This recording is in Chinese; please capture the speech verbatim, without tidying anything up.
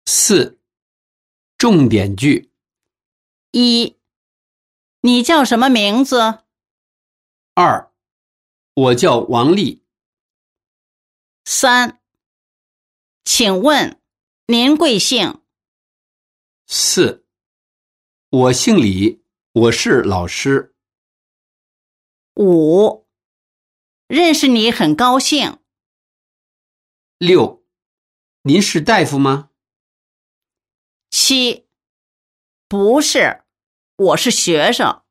四、重点句。 一、你叫什么名字？ 二、我叫王丽。 三、请问您贵姓？ 四、我姓李，我是老师。 五、认识你很高兴。 六、您是大夫吗？ 七、不是，我是学生。